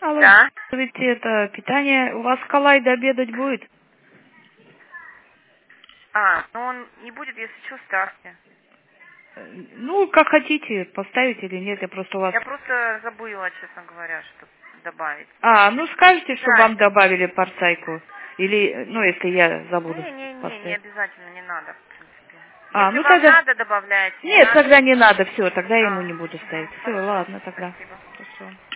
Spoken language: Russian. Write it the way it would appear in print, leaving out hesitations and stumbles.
Алло, Да. ведь это питание, у вас Калайда обедать будет? Ну он не будет, если что, ставьте. Ну, как хотите, поставить или нет, я просто у вас... Я просто забыла, честно говоря, что добавить. Ну скажите, что Да. вам добавили порцайку. Или, ну, если я забуду Не поставить. обязательно, не надо, в принципе. Если Ну вам тогда... надо, добавляйте. Не Нет, надо. тогда не надо, все, тогда я ему не буду ставить. Все, Хорошо, ладно тогда. спасибо. Хорошо.